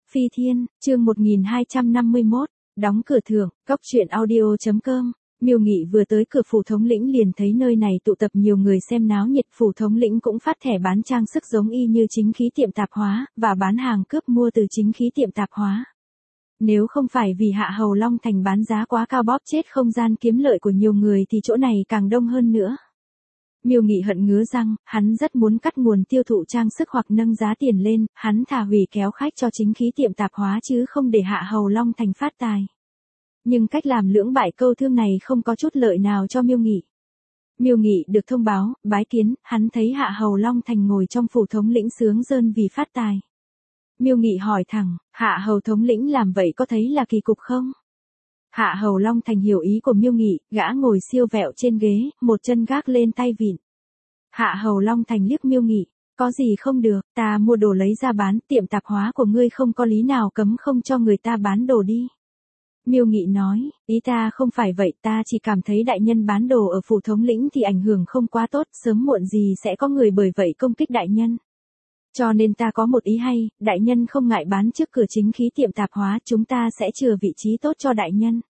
Phi Thiên, chương 1251, đóng cửa thưởng, Cóc truyện audio.com. Miêu Nghị vừa tới cửa phủ thống lĩnh liền thấy nơi này tụ tập nhiều người xem náo nhiệt. Phủ thống lĩnh cũng phát thẻ bán trang sức giống y như chính khí tiệm tạp hóa, và bán hàng cướp mua từ chính khí tiệm tạp hóa. Nếu không phải vì Hạ Hầu Long Thành bán giá quá cao bóp chết không gian kiếm lợi của nhiều người thì chỗ này càng đông hơn nữa. Miêu Nghị hận ngứa răng, hắn rất muốn cắt nguồn tiêu thụ trang sức hoặc nâng giá tiền lên, hắn thà hủy kéo khách cho chính khí tiệm tạp hóa chứ không để Hạ Hầu Long Thành phát tài. Nhưng cách làm lưỡng bại câu thương này không có chút lợi nào cho Miêu Nghị. Miêu Nghị được thông báo, bái kiến, hắn thấy Hạ Hầu Long Thành ngồi trong phủ thống lĩnh sướng rơn vì phát tài. Miêu Nghị hỏi thẳng, Hạ Hầu thống lĩnh làm vậy có thấy là kỳ cục không? Hạ Hầu Long Thành hiểu ý của Miêu Nghị, gã ngồi siêu vẹo trên ghế, một chân gác lên tay vịn. Hạ Hầu Long Thành liếc Miêu Nghị, có gì không được, ta mua đồ lấy ra bán, tiệm tạp hóa của ngươi không có lý nào cấm không cho người ta bán đồ đi. Miêu Nghị nói, ý ta không phải vậy, ta chỉ cảm thấy đại nhân bán đồ ở phủ thống lĩnh thì ảnh hưởng không quá tốt, sớm muộn gì sẽ có người bởi vậy công kích đại nhân. Cho nên ta có một ý hay, đại nhân không ngại bán trước cửa chính khí tiệm tạp hóa, chúng ta sẽ chừa vị trí tốt cho đại nhân.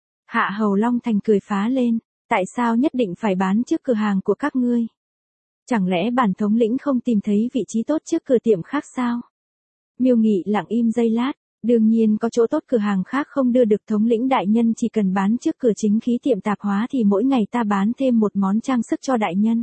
Hạ Hầu Long Thành cười phá lên, tại sao nhất định phải bán trước cửa hàng của các ngươi? Chẳng lẽ bản thống lĩnh không tìm thấy vị trí tốt trước cửa tiệm khác sao? Miêu Nghị lặng im giây lát, đương nhiên có chỗ tốt cửa hàng khác không đưa được, thống lĩnh đại nhân chỉ cần bán trước cửa chính khí tiệm tạp hóa thì mỗi ngày ta bán thêm một món trang sức cho đại nhân.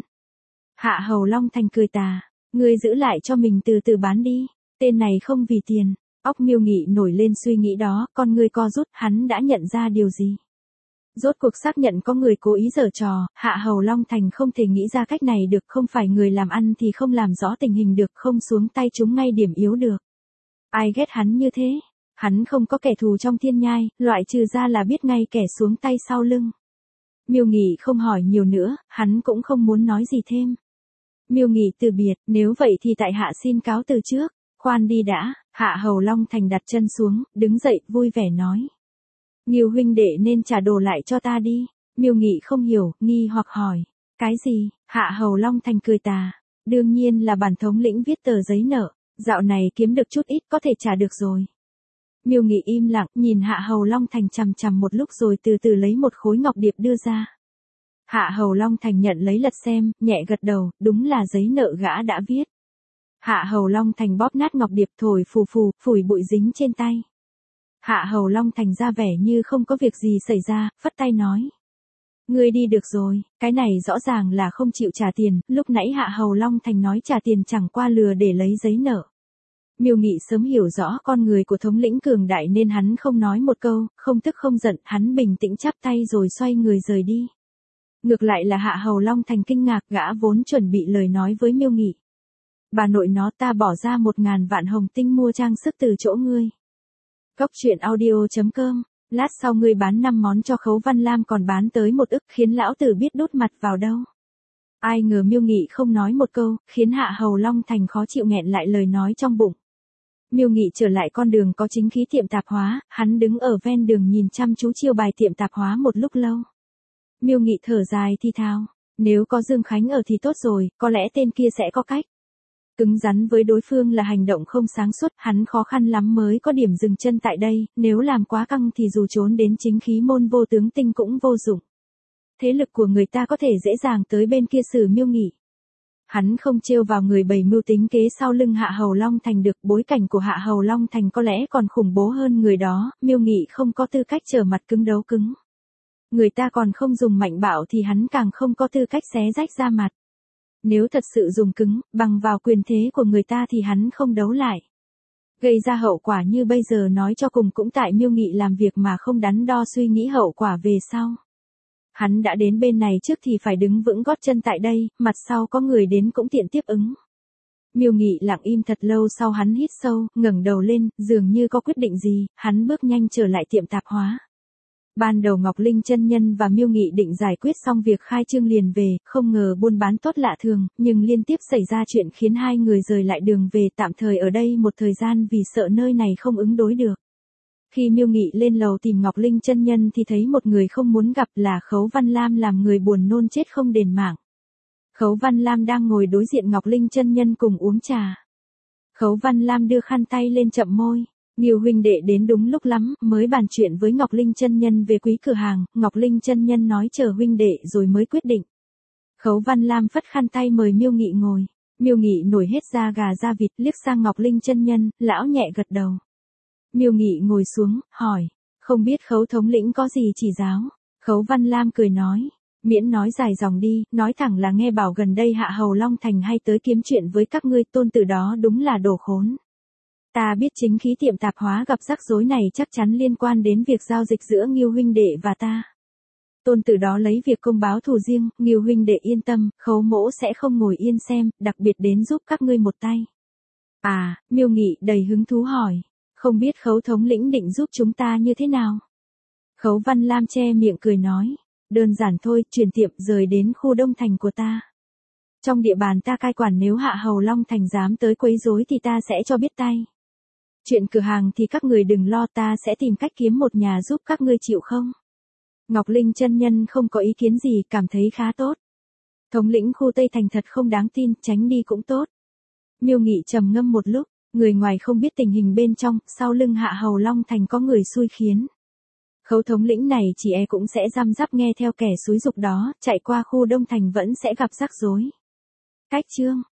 Hạ Hầu Long Thành cười tà, ngươi giữ lại cho mình từ từ bán đi, tên này không vì tiền. Óc Miêu Nghị nổi lên suy nghĩ đó, con ngươi co rút, hắn đã nhận ra điều gì. Rốt cuộc xác nhận có người cố ý giở trò, Hạ Hầu Long Thành không thể nghĩ ra cách này được, không phải người làm ăn thì không làm rõ tình hình được, không xuống tay trúng ngay điểm yếu được. Ai ghét hắn như thế? Hắn không có kẻ thù trong thiên nhai, loại trừ ra là biết ngay kẻ xuống tay sau lưng. Miêu Nghị không hỏi nhiều nữa, hắn cũng không muốn nói gì thêm. Miêu Nghị từ biệt, nếu vậy thì tại hạ xin cáo từ trước, khoan đi đã. Hạ Hầu Long Thành đặt chân xuống, đứng dậy, vui vẻ nói. Nghiêu huynh đệ nên trả đồ lại cho ta đi. Miêu Nghị không hiểu, nghi hoặc hỏi. Cái gì? Hạ Hầu Long Thành cười tà. Đương nhiên là bản thống lĩnh viết tờ giấy nợ, dạo này kiếm được chút ít có thể trả được rồi. Miêu Nghị im lặng, nhìn Hạ Hầu Long Thành chằm chằm một lúc rồi từ từ lấy một khối ngọc điệp đưa ra. Hạ Hầu Long Thành nhận lấy lật xem, nhẹ gật đầu, đúng là giấy nợ gã đã viết. Hạ Hầu Long Thành bóp nát ngọc điệp, thổi phù phù, phủi bụi dính trên tay. Hạ Hầu Long Thành ra vẻ như không có việc gì xảy ra, phất tay nói. Ngươi đi được rồi, cái này rõ ràng là không chịu trả tiền, lúc nãy Hạ Hầu Long Thành nói trả tiền chẳng qua lừa để lấy giấy nợ. Miêu Nghị sớm hiểu rõ con người của thống lĩnh cường đại nên hắn không nói một câu, không tức không giận, hắn bình tĩnh chắp tay rồi xoay người rời đi. Ngược lại là Hạ Hầu Long Thành kinh ngạc, gã vốn chuẩn bị lời nói với Miêu Nghị. Bà nội nó, ta bỏ ra 1.000 vạn hồng tinh mua trang sức từ chỗ ngươi. Cóc truyện audio.com, lát sau ngươi bán 5 món cho Khấu Văn Lam còn bán tới 1 ức, khiến lão tử biết đút mặt vào đâu. Ai ngờ Miêu Nghị không nói một câu, khiến Hạ Hầu Long Thành khó chịu nghẹn lại lời nói trong bụng. Miêu Nghị trở lại con đường có chính khí tiệm tạp hóa, hắn đứng ở ven đường nhìn chăm chú chiêu bài tiệm tạp hóa một lúc lâu. Miêu Nghị thở dài thi thào, nếu có Dương Khánh ở thì tốt rồi, có lẽ tên kia sẽ có cách. Cứng rắn với đối phương là hành động không sáng suốt, hắn khó khăn lắm mới có điểm dừng chân tại đây, nếu làm quá căng thì dù trốn đến chính khí môn vô tướng tinh cũng vô dụng. Thế lực của người ta có thể dễ dàng tới bên kia xử Miêu Nghị. Hắn không trêu vào người bày mưu tính kế sau lưng Hạ Hầu Long Thành được, bối cảnh của Hạ Hầu Long Thành có lẽ còn khủng bố hơn người đó, Miêu Nghị không có tư cách trở mặt cứng đấu cứng. Người ta còn không dùng mạnh bạo thì hắn càng không có tư cách xé rách ra mặt. Nếu thật sự dùng cứng, bằng vào quyền thế của người ta thì hắn không đấu lại. Gây ra hậu quả như bây giờ nói cho cùng cũng tại Miêu Nghị làm việc mà không đắn đo suy nghĩ hậu quả về sau. Hắn đã đến bên này trước thì phải đứng vững gót chân tại đây, mặt sau có người đến cũng tiện tiếp ứng. Miêu Nghị lặng im thật lâu sau hắn hít sâu, ngẩng đầu lên, dường như có quyết định gì, hắn bước nhanh trở lại tiệm tạp hóa. Ban đầu Ngọc Linh chân nhân và Miêu Nghị định giải quyết xong việc khai trương liền về, không ngờ buôn bán tốt lạ thường, nhưng liên tiếp xảy ra chuyện khiến hai người rời lại đường về, tạm thời ở đây một thời gian vì sợ nơi này không ứng đối được. Khi Miêu Nghị lên lầu tìm Ngọc Linh chân nhân thì thấy một người không muốn gặp, là Khấu Văn Lam, làm người buồn nôn chết không đền mạng. Khấu Văn Lam đang ngồi đối diện Ngọc Linh chân nhân cùng uống trà. Khấu Văn Lam đưa khăn tay lên chậm môi. Ngưu huynh đệ đến đúng lúc lắm, mới bàn chuyện với Ngọc Linh chân nhân về quý cửa hàng, Ngọc Linh chân nhân nói chờ huynh đệ rồi mới quyết định. Khấu Văn Lam phất khăn tay mời Miêu Nghị ngồi. Miêu Nghị nổi hết da gà da vịt, liếc sang Ngọc Linh chân nhân, lão nhẹ gật đầu. Miêu Nghị ngồi xuống, hỏi, không biết Khấu thống lĩnh có gì chỉ giáo. Khấu Văn Lam cười nói, miễn nói dài dòng đi, nói thẳng là nghe bảo gần đây Hạ Hầu Long Thành hay tới kiếm chuyện với các ngươi, tôn tử đó đúng là đồ khốn. Ta biết chính khí tiệm tạp hóa gặp rắc rối này chắc chắn liên quan đến việc giao dịch giữa Ngưu huynh đệ và ta. Tôn tử đó lấy việc công báo thù riêng, Ngưu huynh đệ yên tâm, Khấu mỗ sẽ không ngồi yên xem, đặc biệt đến giúp các ngươi một tay. À, Miêu Nghị đầy hứng thú hỏi, không biết Khấu thống lĩnh định giúp chúng ta như thế nào? Khấu Văn Lam che miệng cười nói, đơn giản thôi, chuyển tiệm rời đến khu Đông Thành của ta. Trong địa bàn ta cai quản, nếu Hạ Hầu Long Thành dám tới quấy rối thì ta sẽ cho biết tay. Chuyện cửa hàng thì các người đừng lo, ta sẽ tìm cách kiếm một nhà giúp các ngươi, chịu không? Ngọc Linh chân nhân không có ý kiến gì, cảm thấy khá tốt. Thống lĩnh khu Tây Thành thật không đáng tin, tránh đi cũng tốt. Miêu Nghị trầm ngâm một lúc, người ngoài không biết tình hình bên trong, sau lưng Hạ Hầu Long Thành có người xui khiến. Khấu thống lĩnh này chỉ e cũng sẽ răm rắp nghe theo kẻ xúi giục đó, chạy qua khu Đông Thành vẫn sẽ gặp rắc rối. Cách chương